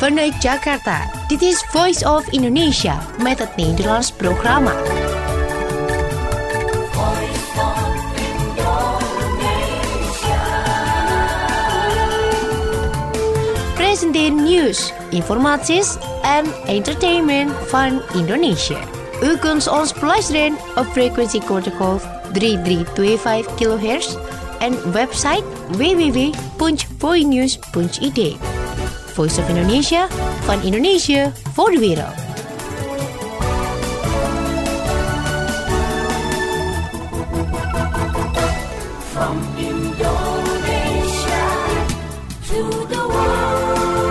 vanuit Jakarta. Dit is Voice of Indonesia met het Nederlands programma. Presenteer nieuws, informaties en entertainment van Indonesië. U kunt ons beluisteren op frequentie kortegolf 3325 kHz en website www.voinews.id. Voice of Indonesia, van Indonesië voor de wereld. From Indonesia to the world.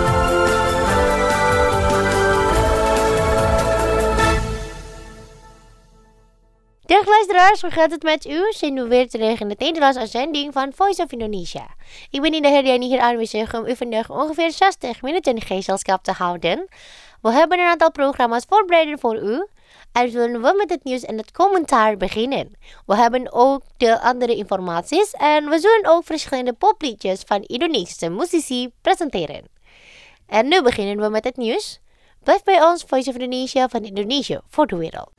Dag luisteraars, hoe gaat het met u? Zijn we weer terug in de Nederlandse uitzending van Voice of Indonesia. Ik ben Indah Herdiani hier aanwezig om u vandaag ongeveer 60 minuten gezelschap te houden. We hebben een aantal programma's voorbereid voor u. En zullen we met het nieuws en het commentaar beginnen. We hebben ook de andere informaties en we zullen ook verschillende popliedjes van Indonesische muzici presenteren. En nu beginnen we met het nieuws. Blijf bij ons, Voice of Indonesia van Indonesië voor de wereld.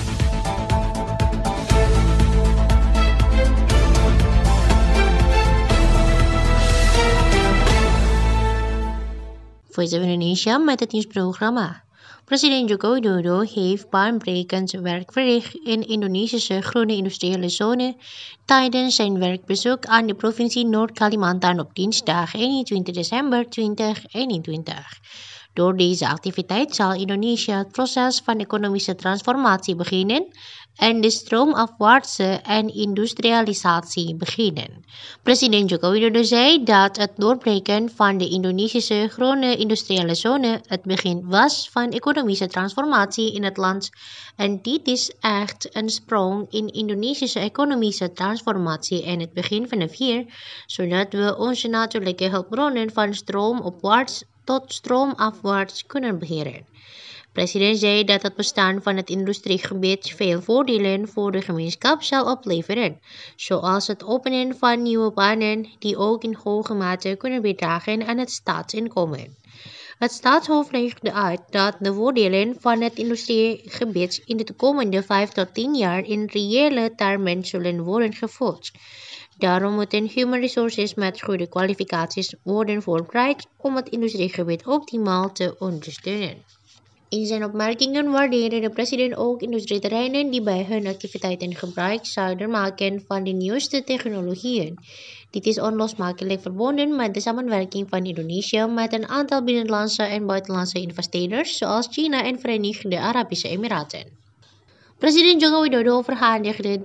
Voice of Indonesia met het nieuwsprogramma. President Joko Widodo heeft baanbrekend werk verricht in Indonesische groene industriële zone tijdens zijn werkbezoek aan de provincie Noord-Kalimantan op dinsdag 21 december 2021. Door deze activiteit zal Indonesië het proces van economische transformatie beginnen en de stroomafwaartse en industrialisatie beginnen. President Joko Widodo zei dat het doorbreken van de Indonesische groene industriële zone het begin was van economische transformatie in het land. En dit is echt een sprong in Indonesische economische transformatie en het begin van een vier, zodat we onze natuurlijke hulpbronnen van stroomopwaarts tot stroomafwaarts kunnen beheren. President zei dat het bestaan van het industriegebied veel voordelen voor de gemeenschap zal opleveren, zoals het openen van nieuwe banen die ook in hoge mate kunnen bijdragen aan het staatsinkomen. Het staatshoofd legde uit dat de voordelen van het industriegebied in de komende 5 tot 10 jaar in reële termen zullen worden gevoeld. Daarom moeten human resources met goede kwalificaties worden voorbereid om het industriegebied optimaal te ondersteunen. In zijn opmerkingen waardeerde de president ook industrieterreinen die bij hun activiteiten gebruik zouden maken van de nieuwste technologieën. Dit is onlosmakelijk verbonden met de samenwerking van Indonesië met een aantal binnenlandse en buitenlandse investeerders zoals China en Verenigde Arabische Emiraten. President Joko Widodo verhandigde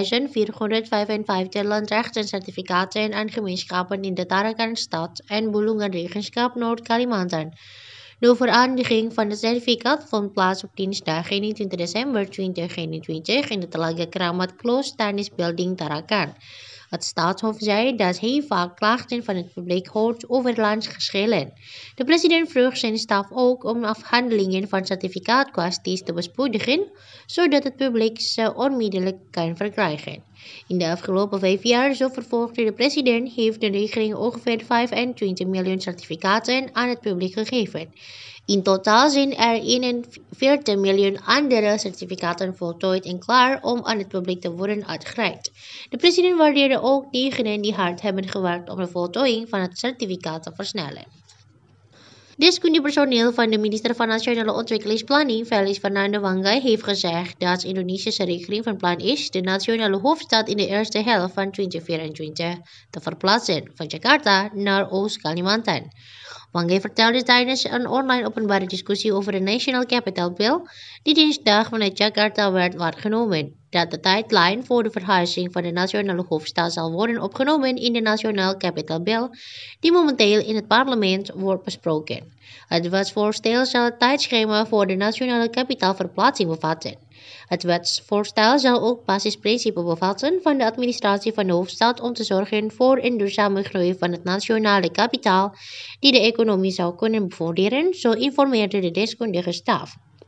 3.455 landrechtencertificaten aan gemeenschappen in de Tarakan-stad en Bulungan-regenschap Noord-Kalimantan. De verhandiging van het certificaat vond plaats op dinsdag 21 december 2021 in de Telaga Keramat Close Tennis Building Tarakan. Het staatshoofd zei dat hij vaak klachten van het publiek hoort over landsgeschillen. De president vroeg zijn staf ook om afhandelingen van certificaatkwesties te bespoedigen, zodat het publiek ze onmiddellijk kan verkrijgen. In de afgelopen 5 jaar, zo vervolgde de president, heeft de regering ongeveer 25 miljoen certificaten aan het publiek gegeven. In totaal zijn er 41 miljoen andere certificaten voltooid en klaar om aan het publiek te worden uitgereikt. De president waardeerde ook diegenen die hard hebben gewerkt om de voltooiing van het certificaat te versnellen. Deskundig personeel van de minister van Nationale Ontwikkelingsplanning, Felix Fernando Wanggai, heeft gezegd dat de Indonesische regering van plan is de nationale hoofdstad in de eerste helft van 2024 te verplaatsen van Jakarta naar Oost-Kalimantan. Wanggai vertelde tijdens een online openbare discussie over de National Capital Bill, die dinsdag vanuit Jakarta werd waargenomen, dat de tijdlijn voor de verhuizing van de nationale hoofdstad zal worden opgenomen in de National Capital Bill, die momenteel in het parlement wordt besproken. Het wetsvoorstel zal het tijdschema voor de nationale kapitaalverplaatsing bevatten. Het wetsvoorstel zal ook basisprincipes bevatten van de administratie van de hoofdstad om te zorgen voor een duurzame groei van het nationale kapitaal die de economie zou kunnen bevorderen, zo informeerde de deskundige staf.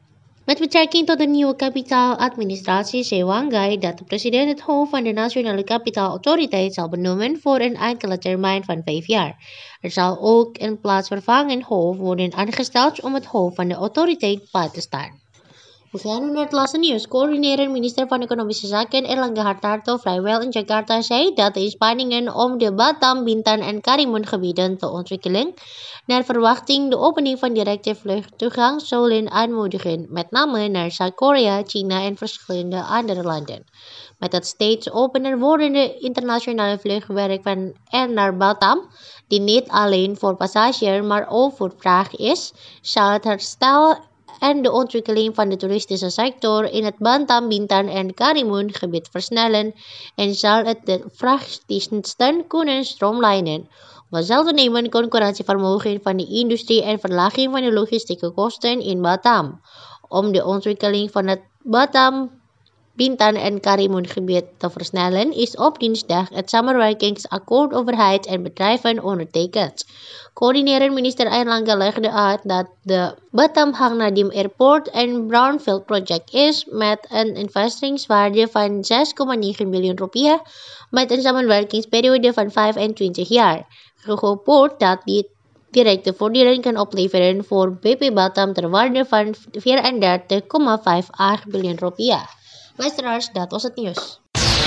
Met betrekking tot de nieuwe kapitaaladministratie zei Wang Gai dat de president het hoofd van de Nationale Kapitaalautoriteit zal benoemen voor een enkele termijn van 5 jaar. Er zal ook een plaatsvervangend hoofd worden aangesteld om het hoofd van de autoriteit bij te staan. We gaan nu naar het laatste nieuws. Coördinator minister van Economische Zaken Erlangga Hartarto vrijwel in Jakarta zei dat de inspanningen om de Batam, Bintan en Karimun gebieden te ontwikkelen naar verwachting de opening van directe vluchttoegang zullen aanmoedigen, met name naar Zuid-Korea, China en verschillende andere landen. Met het steeds opener wordende internationale vluchtwerk van en naar Batam, die niet alleen voor passagiers maar ook voor vracht is, zal het herstel en de ontwikkeling van de toeristische sector in het Batam, Bintan en Karimun gebied versnellen en zal het de vrachtdiensten kunnen stroomlijnen. Vanzelfde nemen concurrentievermogen van de industrie en verlaging van de logistieke kosten in Batam. Om de ontwikkeling van het Batam, Bintan en Karimun gebied te versnellen is op dinsdag het samenwerkingsakkoord overheid en bedrijven ondertekend. Coördinator minister Erlangga legde uit dat de Batam Hang Nadiem Airport een brownfield project is met een investeringswaarde van 6,9 miljoen rupiah met een samenwerkingsperiode van 25 jaar. Gehoopt wordt dat dit directe voordelen kan opleveren voor BP Batam ter waarde van 34,58 biljoen rupiah. Luisteraars, dat was het nieuws.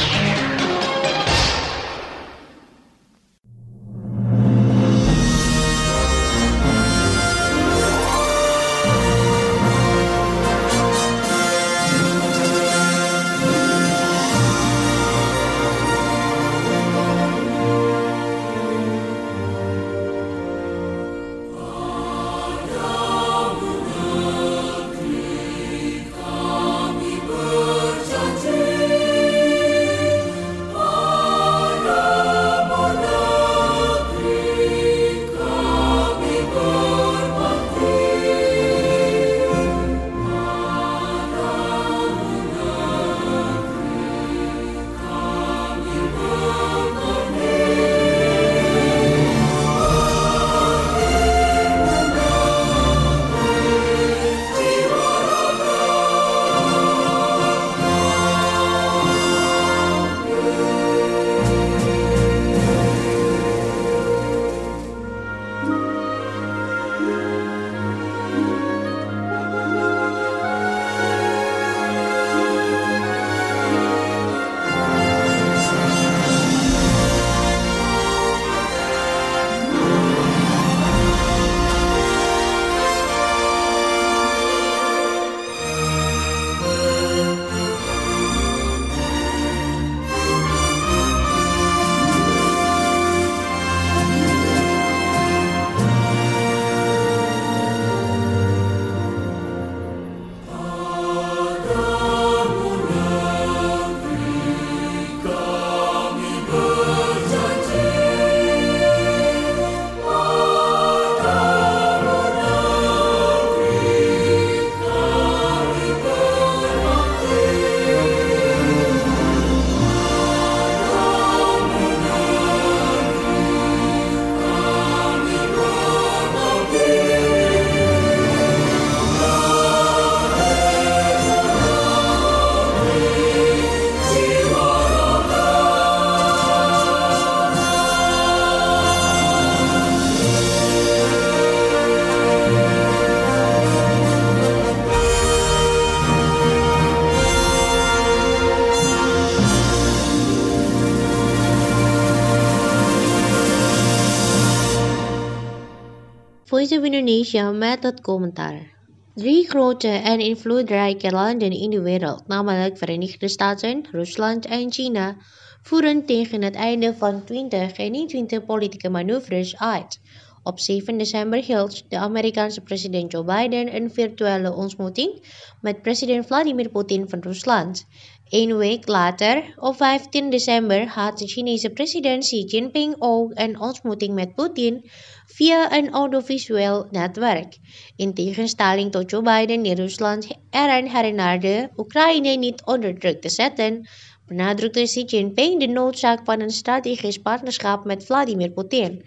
Voice of Indonesia met het commentaar. 3 grote en invloedrijke landen in de wereld, namelijk Verenigde Staten, Rusland en China, voeren tegen het einde van 2021 politieke manoeuvres uit. Op 7 december hield de Amerikaanse president Joe Biden een virtuele ontmoeting met president Vladimir Putin van Rusland. 1 week later, op 15 december, had de Chinese president Xi Jinping ook een ontmoeting met Putin via een audiovisueel netwerk. In tegenstelling tot Joe Biden die Rusland eraan herinnerde Oekraïne niet onder druk te zetten, benadrukte Xi Jinping de noodzaak van een strategisch partnerschap met Vladimir Putin.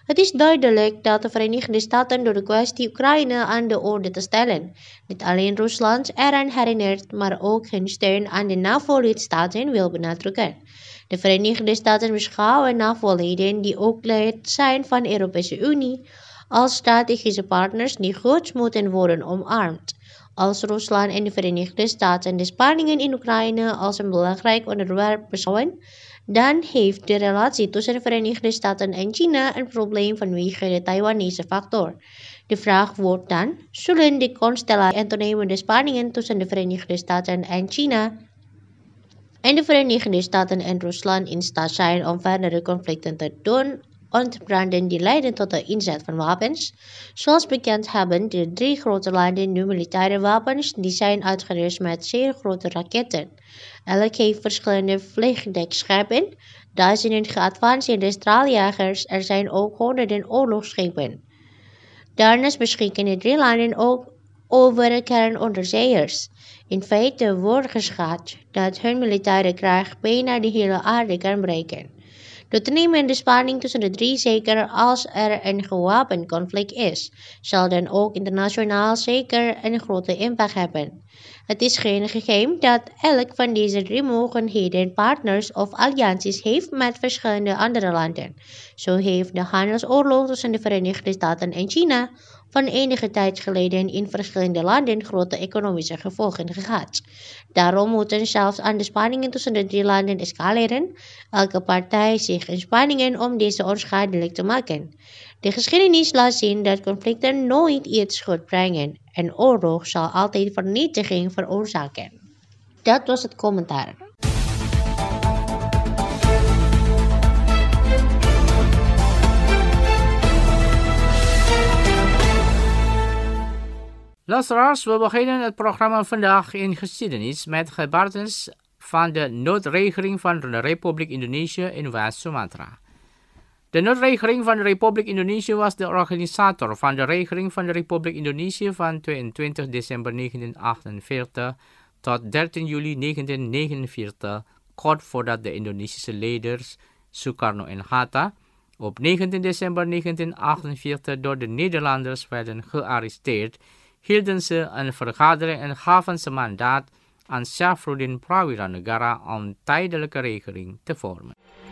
Het is duidelijk dat de Verenigde Staten door de kwestie Oekraïne aan de orde te stellen, niet alleen Rusland eraan herinnert, maar ook hun steun aan de NAVO-lidstaten wil benadrukken. De Verenigde Staten beschouwen NAVO-leden die ook lid zijn van de Europese Unie als strategische partners die goed moeten worden omarmd. Als Rusland en de Verenigde Staten de spanningen in Oekraïne als een belangrijk onderwerp beschouwen, dan heeft de relatie tussen de Verenigde Staten en China een probleem vanwege de Taiwanese factor. De vraag wordt dan, zullen de constellatie en toenemende spanningen tussen de Verenigde Staten en China en de Verenigde Staten en Rusland in staat zijn om verdere conflicten te doen ontbranden die leiden tot de inzet van wapens? Zoals bekend hebben de 3 grote landen nu militaire wapens die zijn uitgerust met zeer grote raketten. Elk heeft verschillende vliegdekschepen, duizenden geavanceerde straaljagers, er zijn ook honderden oorlogsschepen. Daarnaast beschikken de 3 landen ook over kernonderzeeërs. In feite wordt geschat dat hun militaire kracht bijna de hele aarde kan breken. De toenemende spanning tussen de 3, zeker als er een gewapend conflict is, zal dan ook internationaal zeker een grote impact hebben. Het is geen geheim dat elk van deze 3 mogelijkheden partners of allianties heeft met verschillende andere landen. Zo heeft de handelsoorlog tussen de Verenigde Staten en China van enige tijd geleden in verschillende landen grote economische gevolgen gehad. Daarom moeten zelfs aan de spanningen tussen de 3 landen escaleren, elke partij zich inspanningen om deze onschadelijk te maken. De geschiedenis laat zien dat conflicten nooit iets goed brengen en oorlog zal altijd vernietiging veroorzaken. Dat was het commentaar. Luisteraars, we beginnen het programma vandaag in geschiedenis met gebeurtenissen van de noodregering van de Republiek Indonesië in West-Sumatra. De noodregering van de Republiek Indonesië was de organisator van de regering van de Republiek Indonesië van 22 december 1948 tot 13 juli 1949, kort voordat de Indonesische leiders Sukarno en Hatta op 19 december 1948 door de Nederlanders werden gearresteerd, hielden ze een vergadering en gaven ze mandaat aan Syafruddin Prawiranegara om tijdelijke regering te vormen.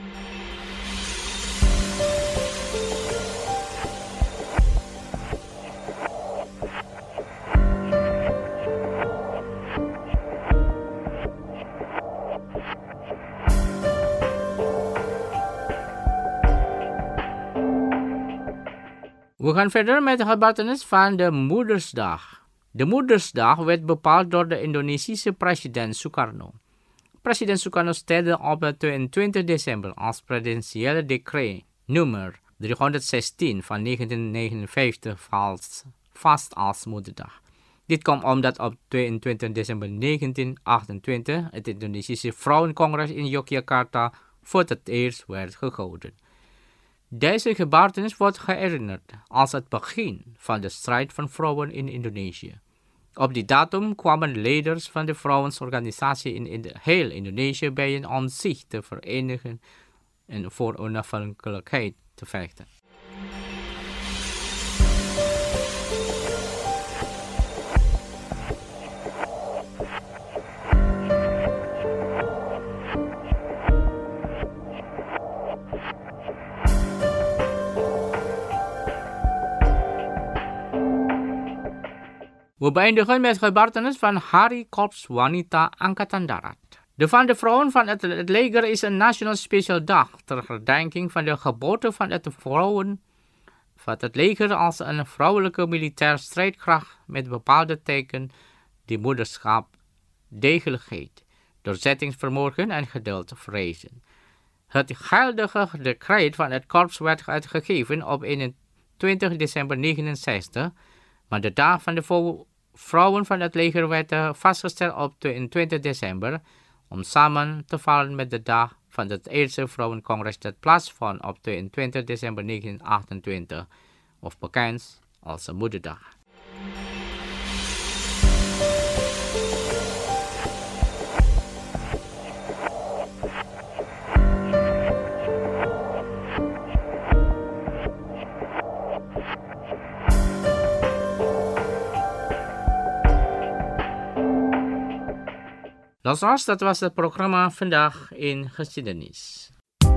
We gaan verder met de gebeurtenis van de Moedersdag. De Moedersdag werd bepaald door de Indonesische president Sukarno. President Sukarno stelde op 22 december als presidentiële decreet nummer 316 van 1959 vast als Moederdag. Dit kwam omdat op 22 december 1928 het Indonesische Vrouwencongres in Yogyakarta voor het eerst werd gehouden. Deze gebeurtenis wordt herinnerd als het begin van de strijd van vrouwen in Indonesië. Op die datum kwamen leiders van de vrouwensorganisatie in heel Indonesië bijeen om zich te verenigen en voor onafhankelijkheid te vechten. We beëindigen met gebeurtenis van Hari Korps Wanita Angkatan Darat. De van de vrouwen van het leger is een nationaal speciaal dag ter herdenking van de geboorte van het vrouwen van het leger als een vrouwelijke militair strijdkracht met bepaalde teken die moederschap, degelijkheid, doorzettingsvermogen en geduld vrezen. Het geldige decreet van het korps werd uitgegeven op 21 december 1969, maar de dag van de vrouwen van het leger werd vastgesteld op 22 december, om samen te vallen met de dag van het eerste vrouwencongres dat plaatsvond op 22 december 1928, of bekend als de Moederdag. Luisteraars, dat was het programma Vandaag in Geschiedenis.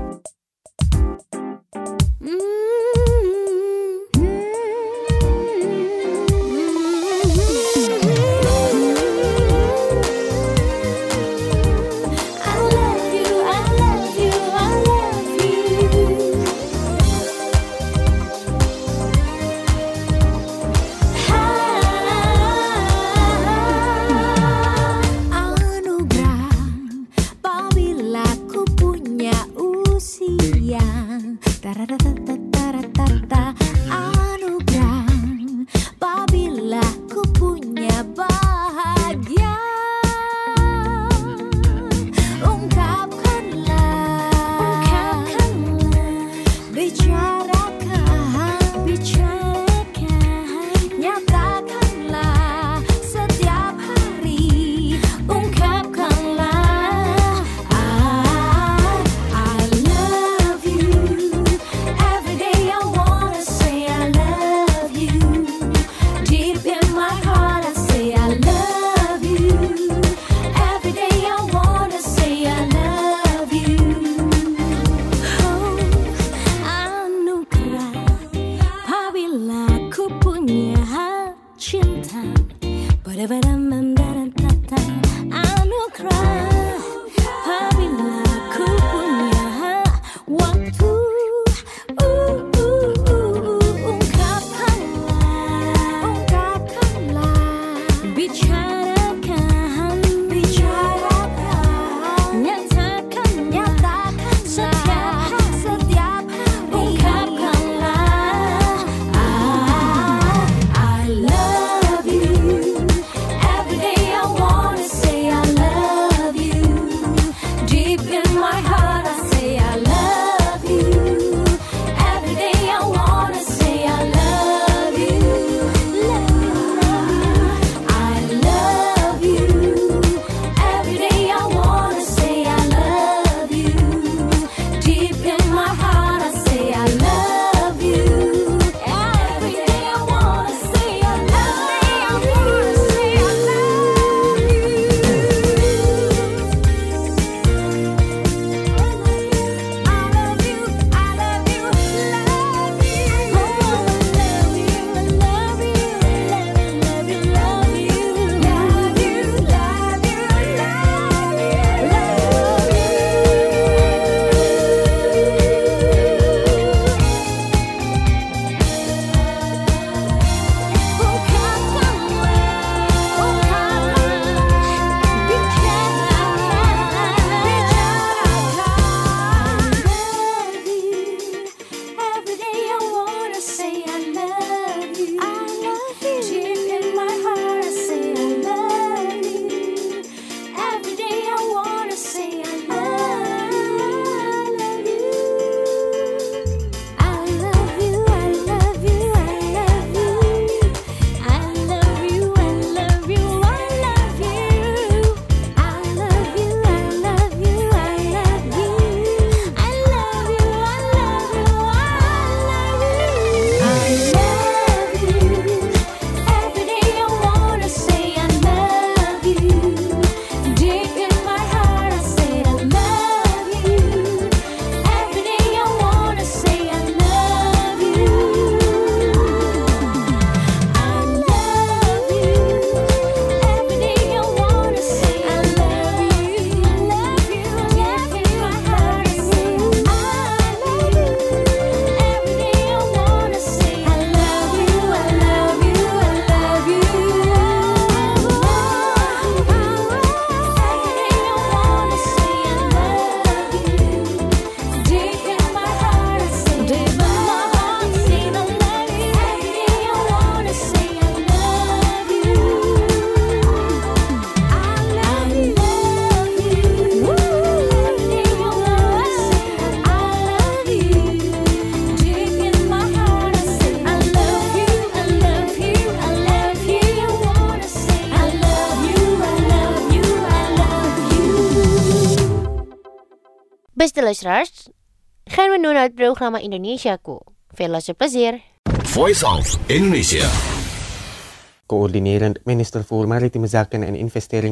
Beste luisteraars, gaan we nu naar het programma Indonesiaku. Veel luisterplezier. Voice of Indonesia. Coördinerend minister voor Maritieme Zaken en Investeringen,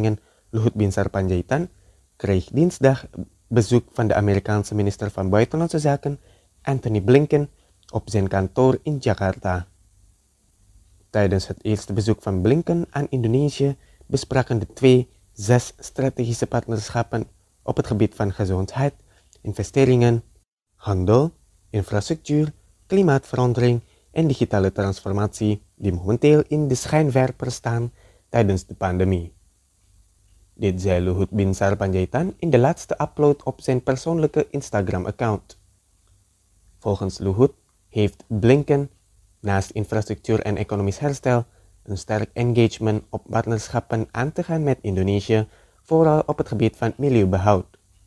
Luhut Binsar Panjaitan kreeg dinsdag bezoek van de Amerikaanse minister van Buitenlandse Zaken, Antony Blinken, op zijn kantoor in Jakarta. Tijdens het eerste bezoek van Blinken aan Indonesië bespraken de twee 6 strategische partnerschappen op het gebied van gezondheid, investeringen, handel, infrastructuur, klimaatverandering en digitale transformatie die momenteel in de schijnwerper staan tijdens de pandemie. Dit zei Luhut Binsar Panjaitan in de laatste upload op zijn persoonlijke Instagram-account. Volgens Luhut heeft Blinken naast infrastructuur en economisch herstel een sterk engagement op partnerschappen aan te gaan met Indonesië, vooral op het gebied van milieubehoud.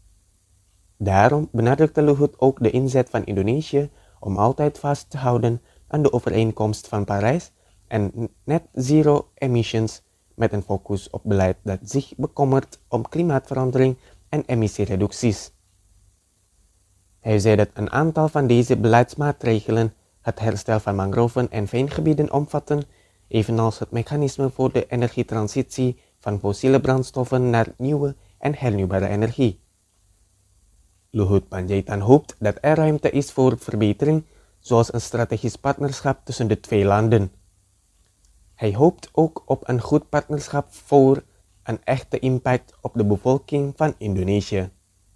Daarom benadrukte Luhut ook de inzet van Indonesië om altijd vast te houden aan de overeenkomst van Parijs en net zero emissions met een focus op beleid dat zich bekommert om klimaatverandering en emissiereducties. Hij zei dat een aantal van deze beleidsmaatregelen het herstel van mangroven en veengebieden omvatten, evenals het mechanisme voor de energietransitie van fossiele brandstoffen naar nieuwe en hernieuwbare energie. Luhut Panjaitan hoopt dat er ruimte is voor verbetering, zoals een strategisch partnerschap tussen de twee landen. Hij hoopt ook op een goed partnerschap voor een echte impact op de bevolking van Indonesië.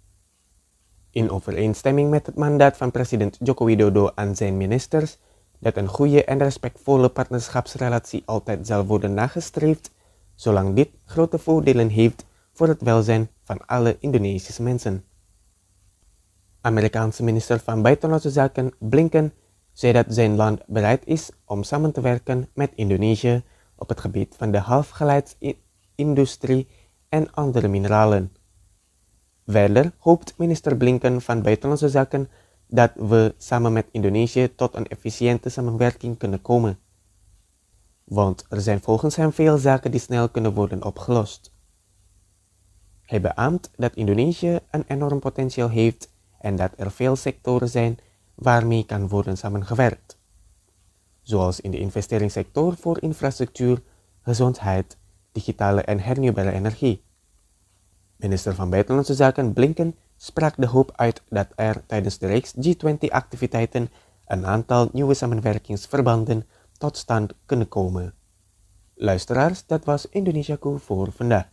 In overeenstemming met het mandaat van president Joko Widodo aan zijn ministers, dat een goede en respectvolle partnerschapsrelatie altijd zal worden nagestreefd, zolang dit grote voordelen heeft voor het welzijn van alle Indonesische mensen. Amerikaanse minister van Buitenlandse Zaken Blinken zei dat zijn land bereid is om samen te werken met Indonesië op het gebied van de halfgeleidsindustrie en andere mineralen. Verder hoopt minister Blinken van Buitenlandse Zaken dat we samen met Indonesië tot een efficiënte samenwerking kunnen komen. Want er zijn volgens hem veel zaken die snel kunnen worden opgelost. Hij beaamt dat Indonesië een enorm potentieel heeft en dat er veel sectoren zijn waarmee kan worden samengewerkt. Zoals in de investeringssector voor infrastructuur, gezondheid, digitale en hernieuwbare energie. Minister van Buitenlandse Zaken Blinken sprak de hoop uit dat er tijdens de reeks G20-activiteiten een aantal nieuwe samenwerkingsverbanden tot stand kunnen komen. Luisteraars, dat was Indonesiaku voor vandaag.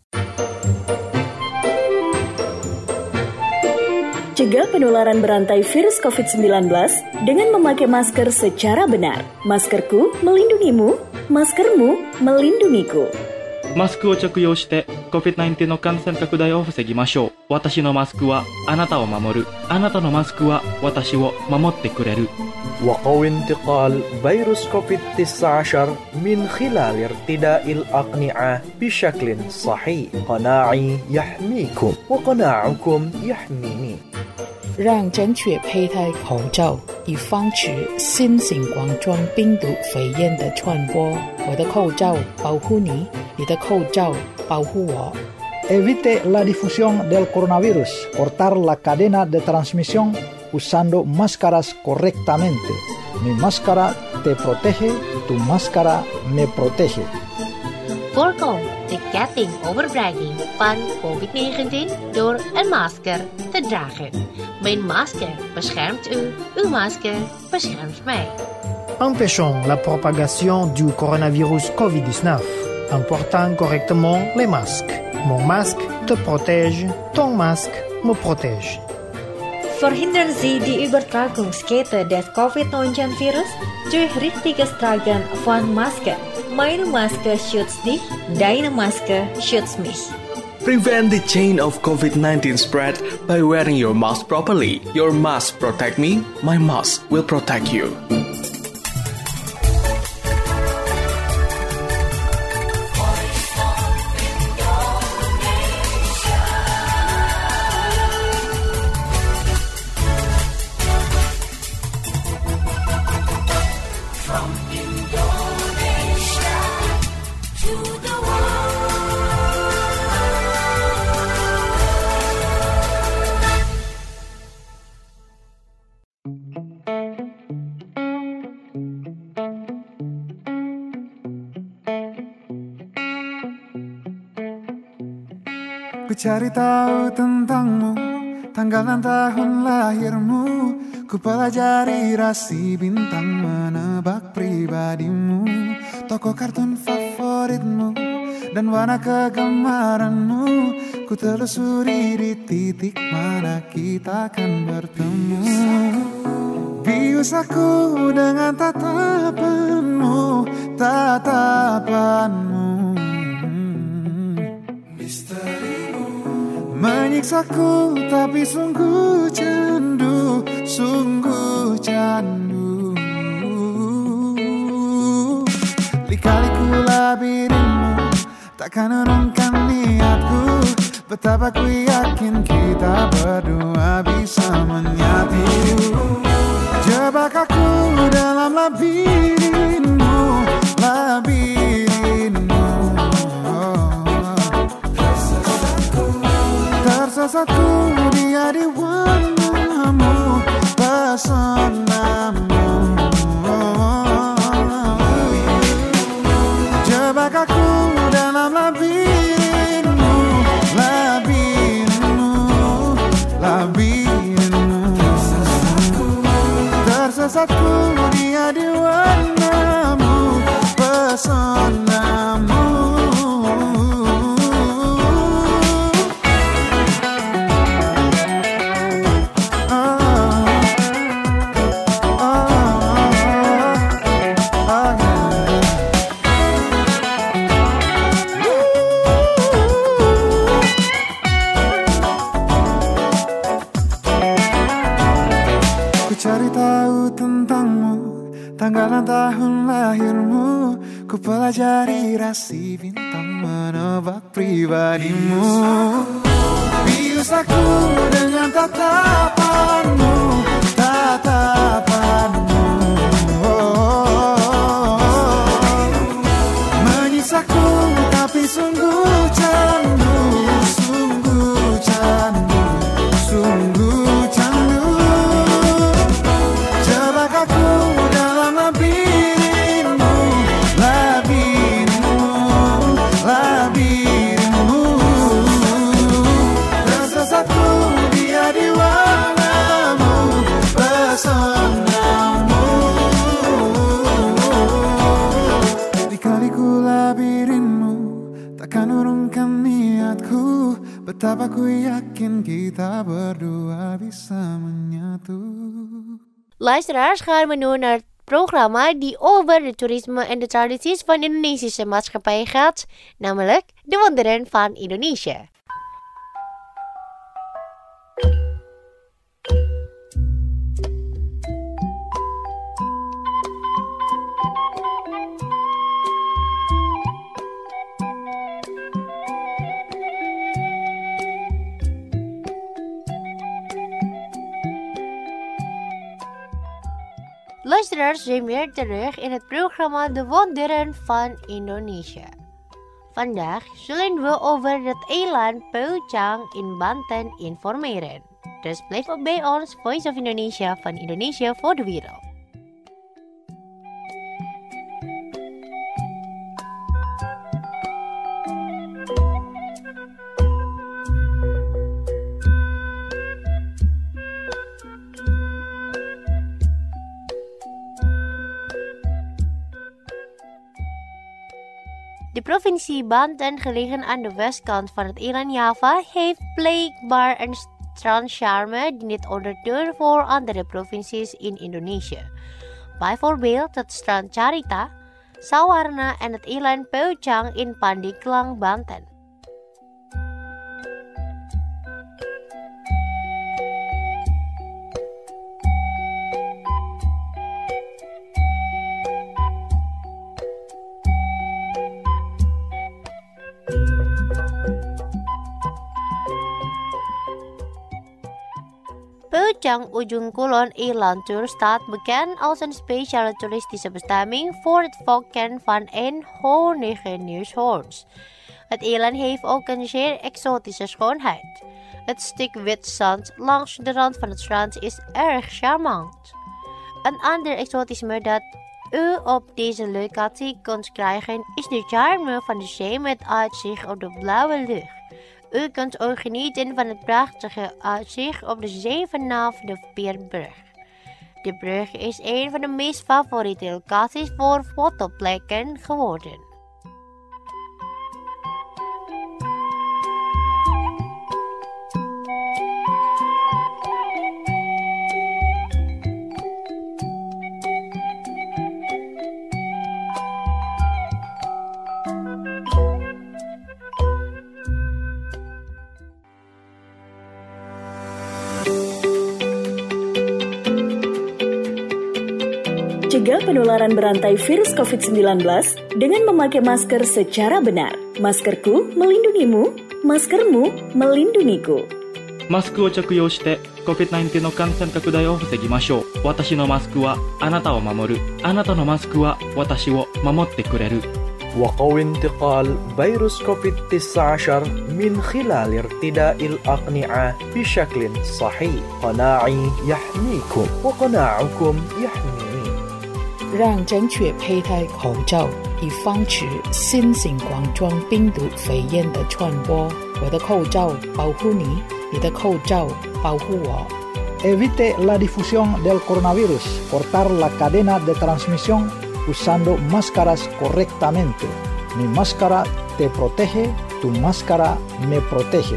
Cegah penularan berantai virus COVID-19 dengan memakai masker secara benar. Maskerku melindungimu, maskermu melindungiku. マスクを着用して COVID-19 の感染拡大を防ぎましょう。私のマスクはあなたを守る。あなたのマスクは私を守ってくれる。 وقو انتقال فيروس كوفيد-19 من خلال ارتداء الأقنعة بشكل صحيح. قناعي يحميكم وقناعكم يحميني. 让正确佩戴口罩，以防止新型冠状病毒肺炎的传播。我的口罩保护你，你的口罩保护我。 Evite la difusión del coronavirus. Cortar la cadena de transmisión usando máscaras correctamente. Mi máscara te protege, tu máscara me protege. Voorkom de kettingoverbrenging van COVID-19 door een masker te dragen. Mijn masker beschermt u, uw masker beschermt mij. Empêchons la propagation du coronavirus COVID-19 en portant correctement les masques. Mon masque te protège, ton masque me protège. Verhindern Sie die Übertragungskette des Covid-19-Virus durch richtiges Tragen von Masken. Meine Maske schützt dich, deine Maske schützt mich. Prevent the chain of COVID-19 spread by wearing your mask properly. Your mask protect me, my mask will protect you. Ku cari tahu tentangmu, tanggal dan tahun lahirmu. Ku pelajari rasi bintang, menebak pribadimu, tokoh kartun favoritmu, dan warna kegemaranmu. Ku telusuri di titik mana kita akan bertemu. Bius aku dengan tatapanmu, tatapanmu. Misterimu menyiksaku tapi sungguh candu, sungguh candu. Lika-liku labirinmu takkan urungkan niatku. Betapa ku yakin kita berdua bisa menyatu. Jebak aku dalam labirinmu, labirinmu. Tersesatku dia di warnamu, pesonamu. Jebak aku dalam labirinmu, labirinmu, labirinmu. Tersesatku dia di warnamu, pesonamu. Tanggal dan tahun lahirmu, ku pelajari rasi bintang, menebak pribadimu. Bius aku dengan tatapanmu, tatapanmu. Menyiksaku tapi sungguh candu, sungguh candu, sungguh candu. Jebak aku dalam labirinmu, labirinmu, labirinmu. Tersesatku dia di warnamu, pesonamu. Lika-liku labirinmu takkan urungkan niatku. Betapa ku yakin kita berdua bisa menyatu. Luisteraars, gaan we nu naar het programma die over de toerisme en de tradities van de Indonesische maatschappij gaat, namelijk de wonderen van Indonesië. Luisteraars, zijn weer terug in het programma De Wonderen van Indonesië. Vandaag zullen we over het eiland Peuchang in Banten informeren. Dus blijf op bij ons Voice of Indonesia van Indonesië voor de wereld. De provincie Banten, gelegen aan de westkant van het eiland Java, heeft blijkbaar een strandcharme die niet ondersteund voor andere provincies in Indonesië. Bijvoorbeeld het strand Carita, Sawarna en het eiland Peuchang in Pandeglang, Banten. Peuchang Ujung Kulon Eiland Tour staat bekend als een speciale toeristische bestemming voor het volken van eenhoornige neushoorns. Het eiland heeft ook een zeer exotische schoonheid. Het stuk wit zand langs de rand van het strand is erg charmant. Een ander exotisme dat u op deze locatie kunt krijgen is de charme van de zee met uitzicht op de blauwe lucht. U kunt ook genieten van het prachtige uitzicht op de zee vanaf de Pierbrug. De brug is een van de meest favoriete locaties voor fotoplekken geworden. Cegah penularan berantai virus COVID-19 dengan memakai masker secara benar. Maskerku melindungimu, maskermu melindungiku. マスクを着用して COVID-19 の感染拡大を防ぎましょう。私のマスクはあなたを守る。あなたのマスクは私を守ってくれる。 وقوي انتقال فيروس كوفيد-19 من خلال ارتداء الأقنعة بشكل صحيح. قناعي يحميكم وقناعكم يحميني. 让正确佩戴口罩，以防止新型冠状病毒肺炎的传播。我的口罩保护你，你的口罩保护我。 Evite la difusión del coronavirus. Cortar la cadena de transmisión usando máscaras correctamente. Mi máscara te protege, tu máscara me protege.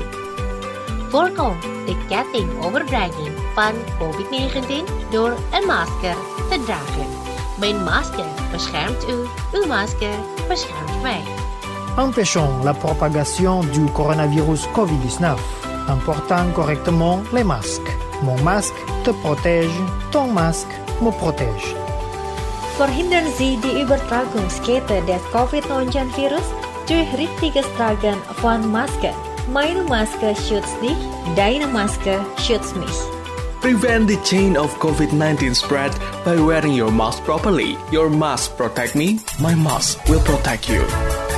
Voorkom de kettingoverdraging van COVID-19 door een masker te dragen. Mijn masker beschermt u, uw masker beschermt mij. Empêchons la propagation du coronavirus COVID-19 en portant correctement les masques. Mon masque te protège, ton masque me protège. Verhindern Sie die Übertragungskette des Covid-19-Virus durch richtiges Tragen von Maske. Meine Maske schützt dich, deine Maske schützt mich. Prevent the chain of COVID-19 spread by wearing your mask properly. Your mask protect me, my mask will protect you.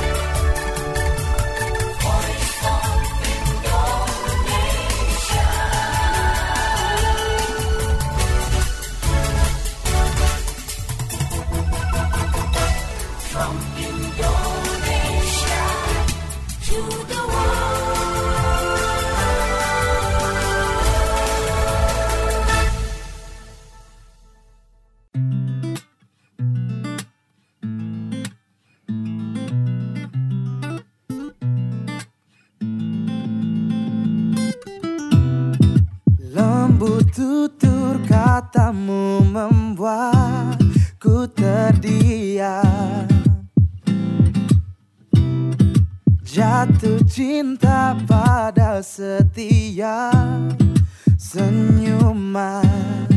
Tutur katamu membuatku terdiam. Jatuh cinta pada setiap senyuman.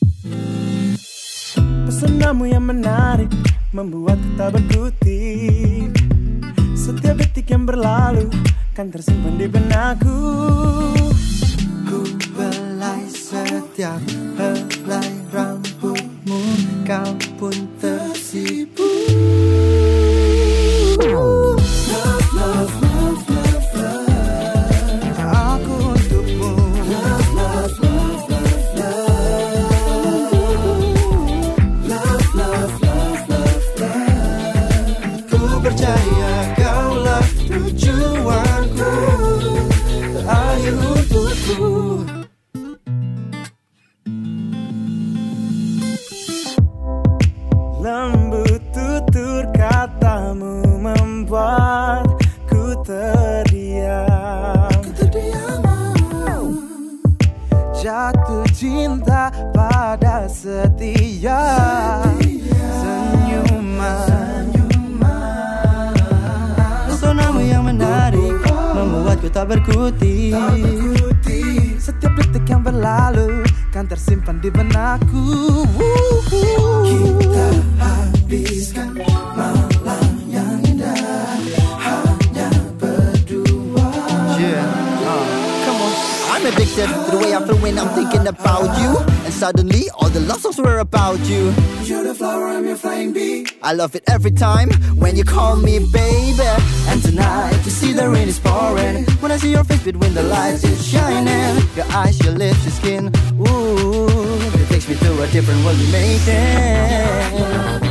Pesonamu yang menarik membuatku tak berkutik. Setiap detik yang berlalu kan tersimpan di benakku. Ku belai setiap helai rambutmu, kau pun tersipu. Love, love, love, love, love. Aku untukmu. Love, love, love, love, love. Love, love, love, love, love. Ku percaya kaulah tujuanku, terakhir untukku. Lembut tutur katamu membuatku terdiam. Jatuh cinta pada setiap senyuman. Pesonamu yang menarik membuatku tak berkutik. Setiap detik yang berlalu kan tersimpan di benakku. Kita habiskan malam yang indah hanya berdua. Come on. I'm addicted to the way I feel when I'm thinking about you. And suddenly all the love songs were about you. You're the flower, I'm your flying bee. I love it every time when you call me baby. And tonight you see the rain is pouring. When I see your face between the lights, it's shining. Your eyes, your lips, your skin, ooh, it takes me to a different world we made it.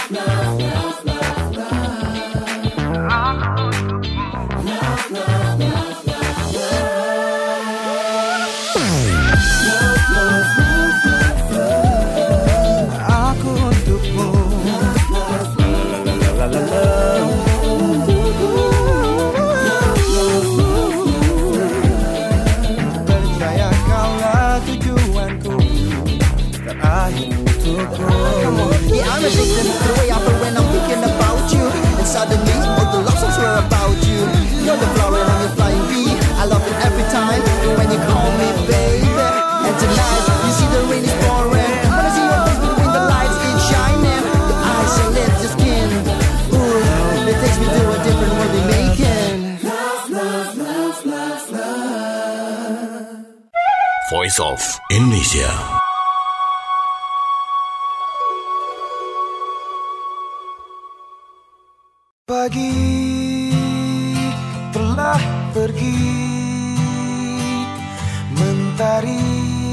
Voice of Indonesia. Pagi telah pergi, mentari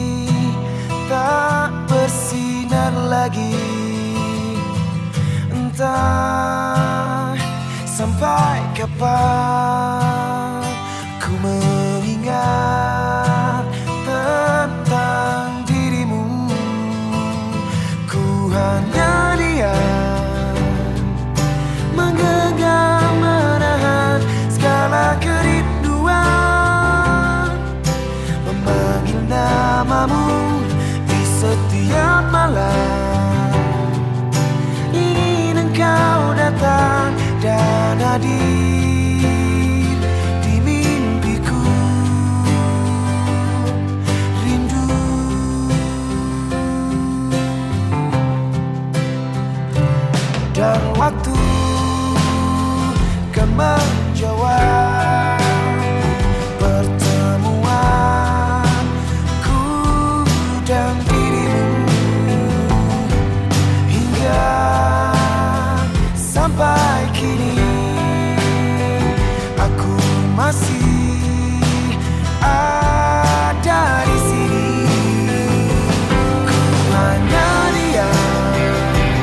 tak bersinar lagi. Entah sampai kapan ku mengingat tentang dirimu. Ku hanya diam, menggenggam menahan segala kerinduan, memanggil namamu di setiap malam. Ingin engkau datang dan hadir di mimpiku. Rindu dan waktu kan menjawab pertemuanku dan dirimu. Hingga sampai kini aku masih ada di sini. Ku hanya diam,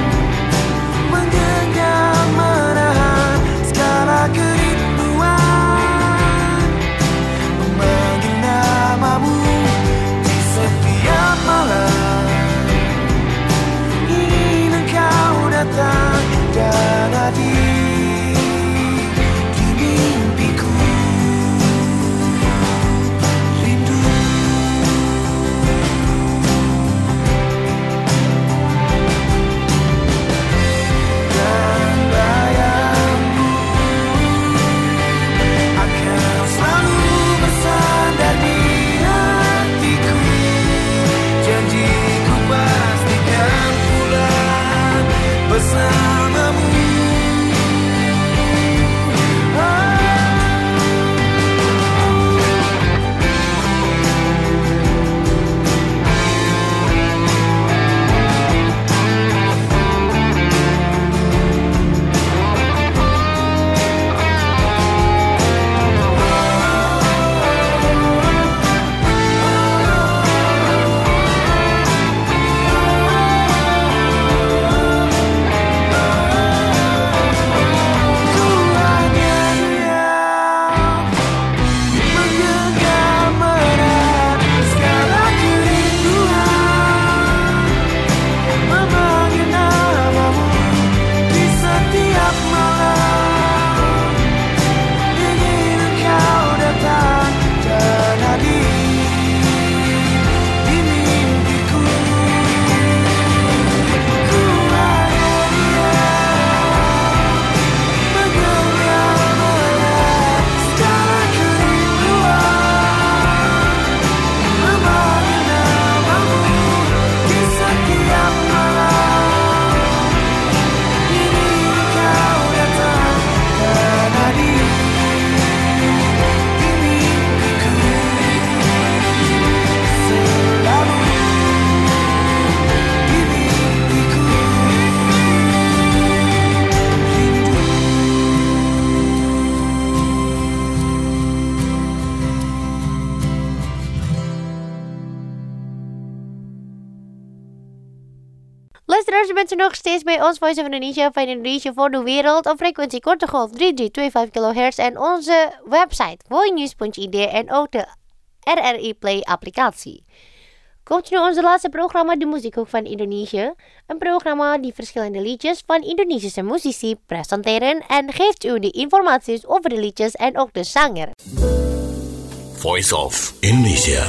menggenggam menahan segala kerinduan, memanggil namamu di setiap malam. Ingin engkau datang dan hadir di mimpiku. luisteren bent u nog steeds bij ons Voice of Indonesia van Indonesia voor de wereld op frequentie korte golf 3325 kHz en onze website voinews.id en ook de RRI Play applicatie. Continu onze laatste programma De Muziekhoek van Indonesië. Een programma die verschillende liedjes van Indonesische muzici presenteren en geeft u de informaties over de liedjes en ook de zanger. Voice of Indonesia.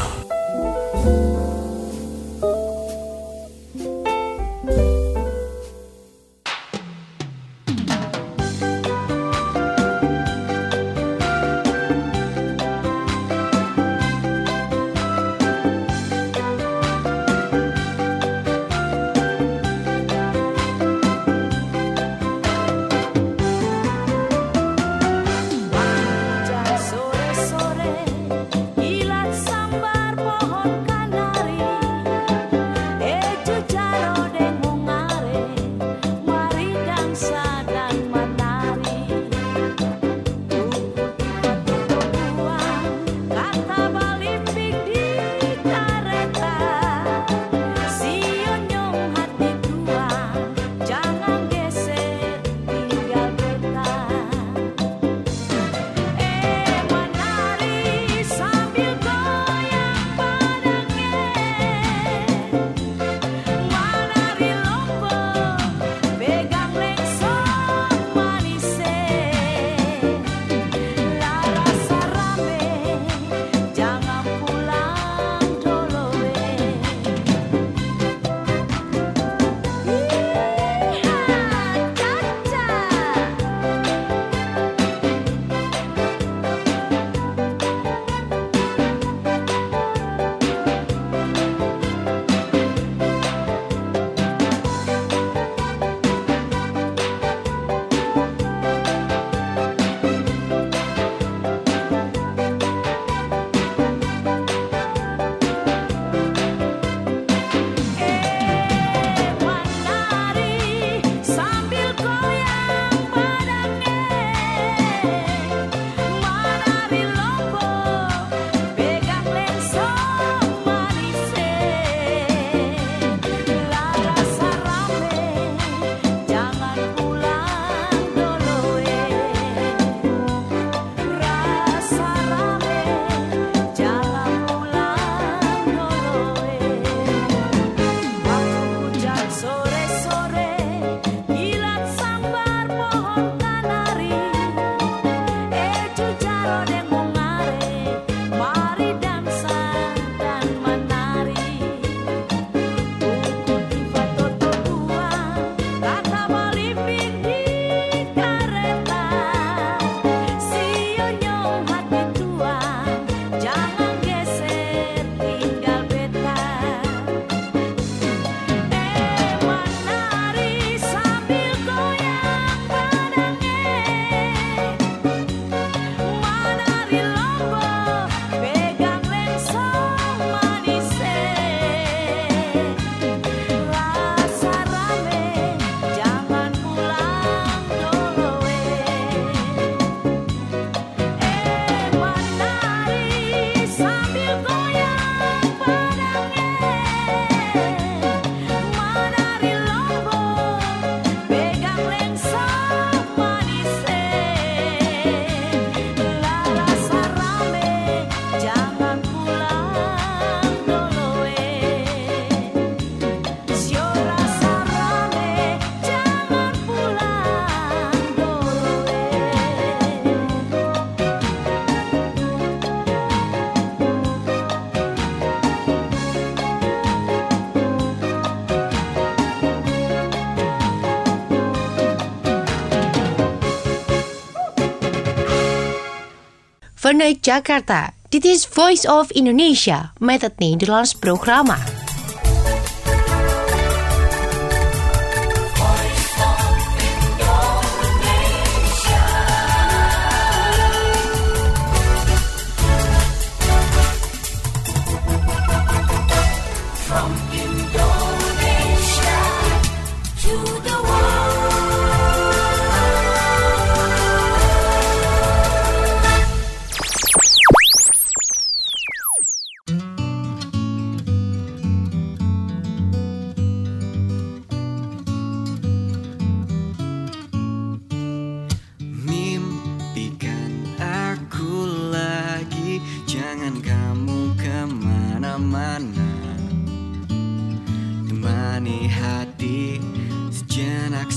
Vanuit Jakarta, dit is Voice of Indonesia met het Nederlands programma.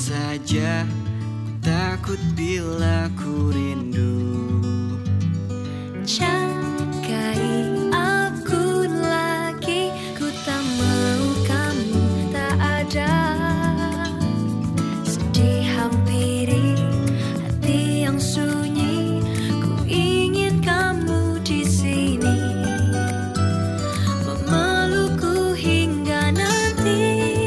saja, takut bila ku rindu. Jagain aku lagi, ku tak mau kamu tak ada. Sedih hampiri hati yang sunyi, ku ingin kamu di sini, memelukku hingga nanti.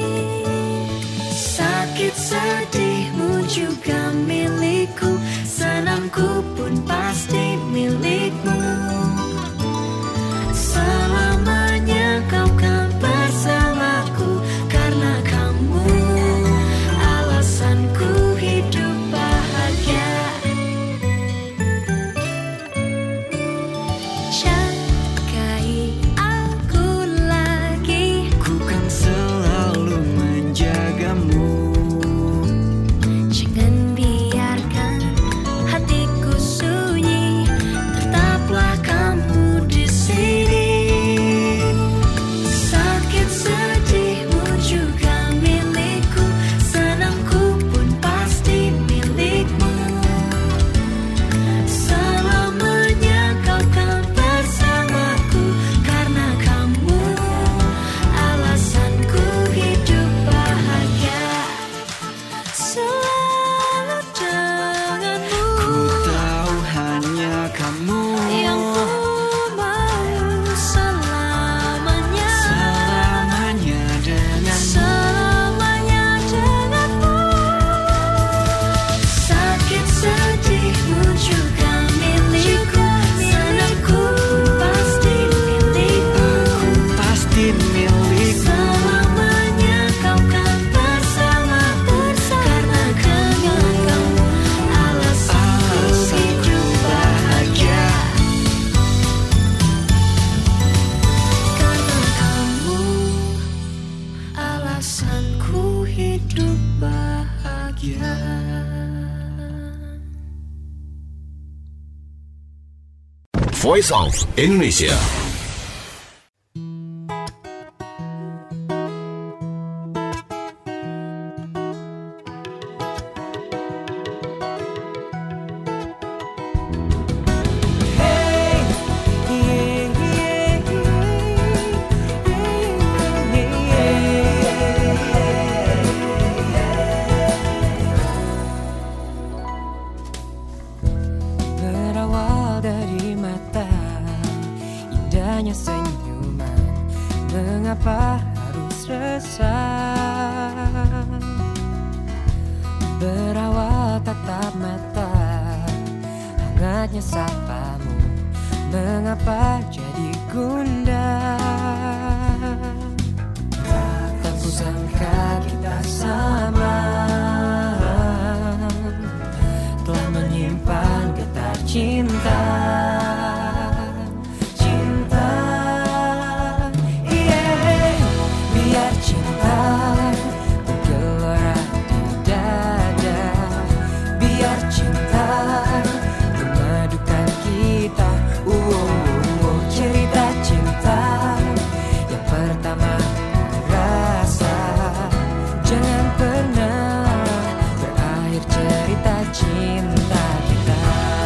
Sakit sedihmu juga milikku, senangku pun pasti milikmu. Selamanya kau kan bersamaku, karena kamu alasanku hidup bahagia. Jagai aku lagi, ku kan selalu menjagamu. Jangan biarkan hatiku sunyi, tetaplah kamu di sini. Sakit sedihmu juga milikku, senangku pun pasti milikmu. Selamanya kau kan bersamaku, karena kamu alasanku hidup bahagia. Selalu denganmu, Ku tahu hanya kamu yang ku mau selamanya. selamanya denganmu. Selamanya denganmu. Sakit sedihmu juga milikku, senangku pasti milikmu. Pasti milikmu. Selamanya kau kan bersamaku, karena kamu alasanku hidup bahagia. Karena kamu alasanku hidup bahagia. Voice of Indonesia. Berawal dari mata, indahnya senyuman, mengapa harus resah? Berawal tatap mata, hangatnya sapamu, mengapa jadi gundah? Tak kusangka kita sama, telah menyimpan getar cinta. Cinta, biar cinta bergelora di dada. Biar cinta memadukan kita. Cerita cinta yang pertama ku rasa, jangan pernah berakhir cerita cinta kita.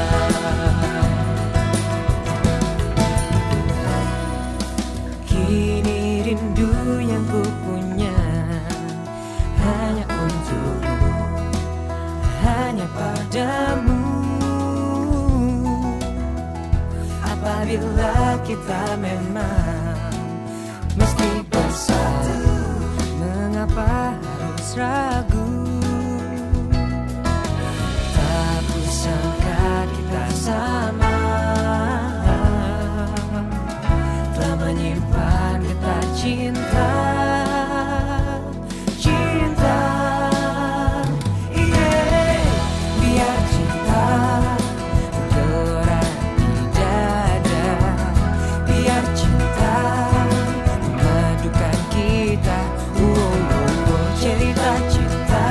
Kini rindu yang ku punya hanya untukmu, hanya padamu. Apabila kita memang mesti bersatu, mengapa harus ragu? Tak kusangka kita sama, telah menyimpan getar cinta. Cinta, biar cinta bergelora di dada. Biar cinta memadukan kita. Cerita cinta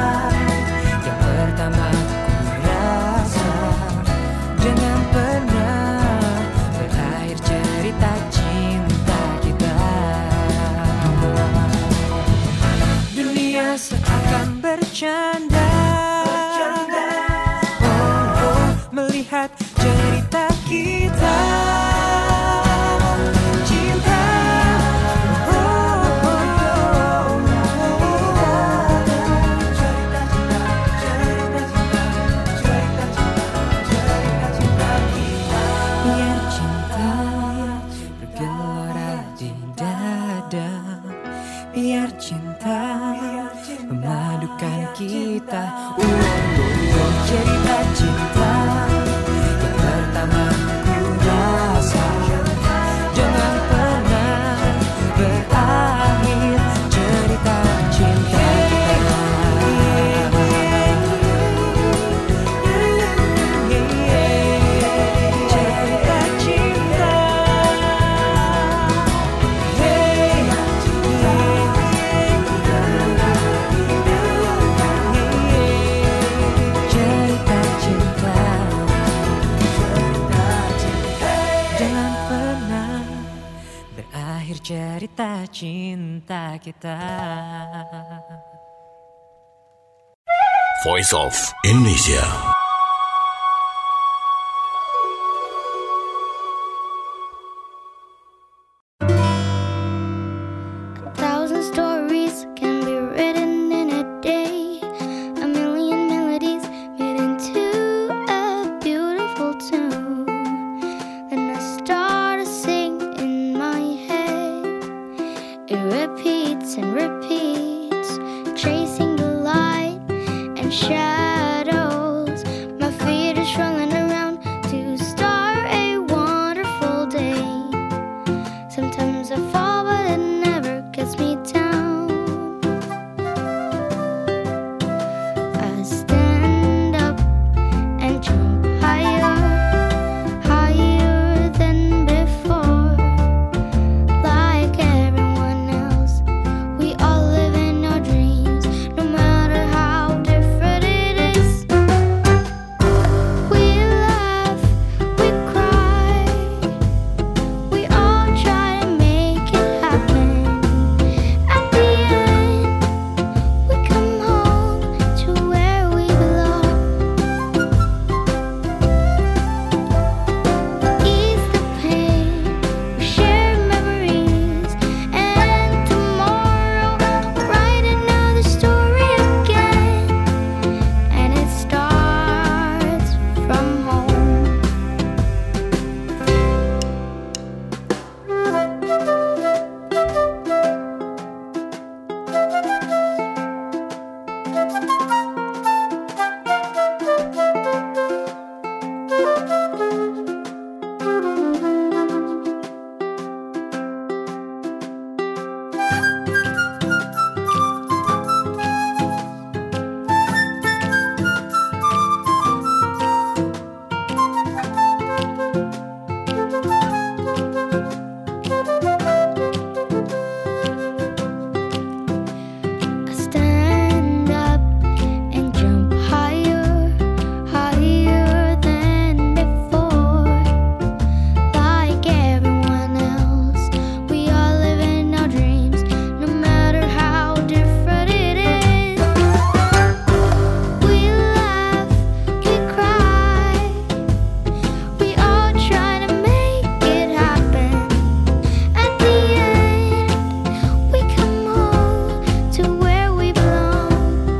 singkat cerita kita. Biar cinta memadukan kita. Cerita cinta yang pertama ku rasa, jangan pernah berakhir cerita cinta kita. Cerita cinta. Cerita cinta kita. Voice of Indonesia. A thousand stories can be written in a day. A million melodies made into a beautiful tune. Then I start to sing in my head. It repeats and repeats, chasing the light and shadows. My feet are strolling around to start a wonderful day. Sometimes I fall, but it never gets me down. I stand up and jump higher, higher than before. Like everyone else, we all live in our dreams, no matter how different it is. We laugh, we cry, we all try to make it happen. At the end, we come home to where we belong. Ease the pain, we share memories, and tomorrow write another story again. And it starts from home. I stand up and jump higher, higher than before. Like everyone else, we all live in our dreams, no matter how different it is. We laugh, we cry, we all try to make it happen. At the end, we come home to where we belong.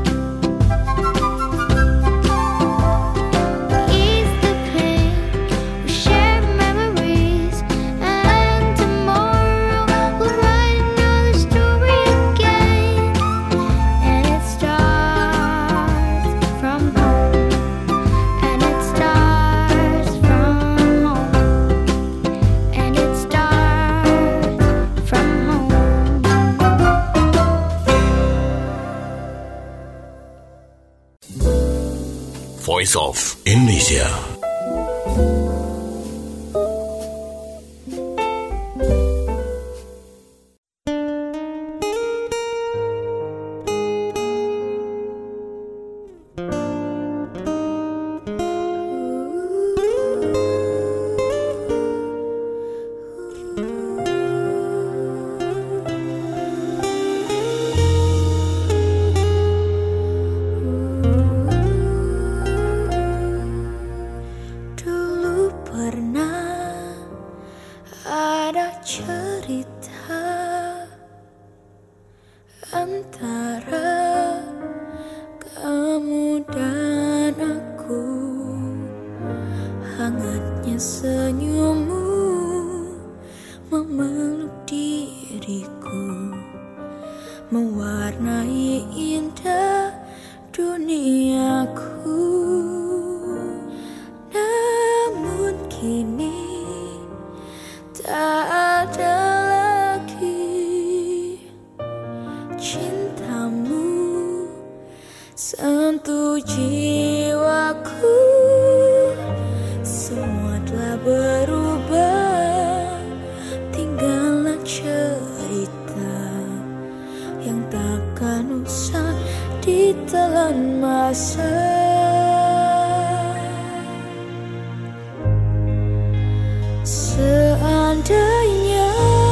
Ease the pain, we share memories, and tomorrow we'll write another story again. And it starts from home. And it starts from home. And it starts from home. Voice of Indonesia. hanya senyummu memeluk diriku, mewarnai indah duniaku. Namun kini tak ada lagi cintamu sentuh jiwaku. Semua telah berubah, tinggallah cerita yang takkan usah ditelan masa. Seandainya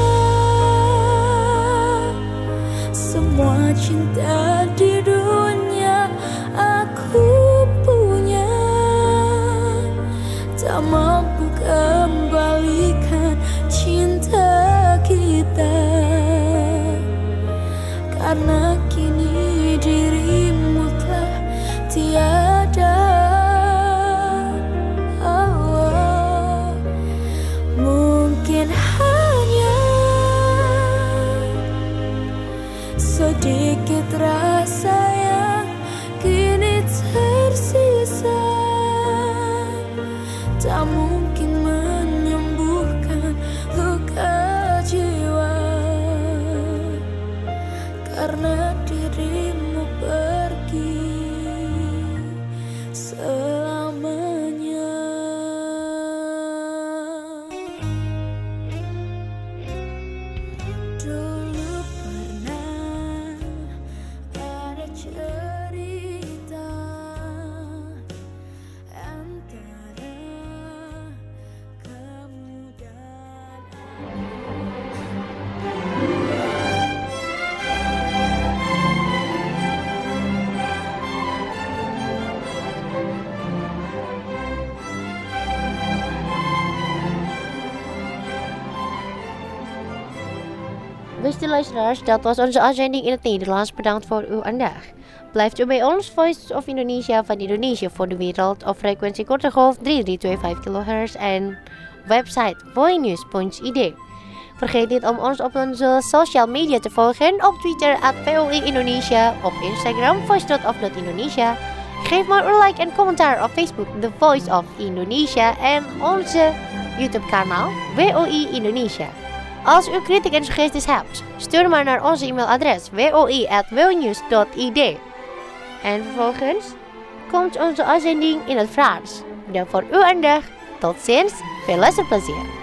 semua cinta di dunia aku punya, tak mampu kembalikan cinta kita, karena kini dirimu telah tiada. Mungkin hanya sedikit rasa yang kini tersisa, tak mungkin menyembuhkan luka jiwa, karena dirimu pergi selamanya. Dulu pernah ada cerita antara kamu dan Beste luisteraars, dat was onze uitzending in het Nederlands. Bedankt voor uw aandacht. Blijft u bij ons, Voice of Indonesia van Indonesië voor de wereld op frequentie korte golf 3325 kHz en website voinews.id. Vergeet niet om ons op onze social media te volgen, op Twitter @VOE Indonesia, op Instagram voice.of.indonesia. Geef maar een like en commentaar op Facebook The Voice of Indonesia en onze YouTube kanaal WOI Indonesia. Als u kritiek en suggesties hebt, stuur maar naar onze e-mailadres woi@wonews.id. En vervolgens komt onze uitzending in het Frans. Bedankt voor uw aandacht. Tot ziens, veel luisterplezier.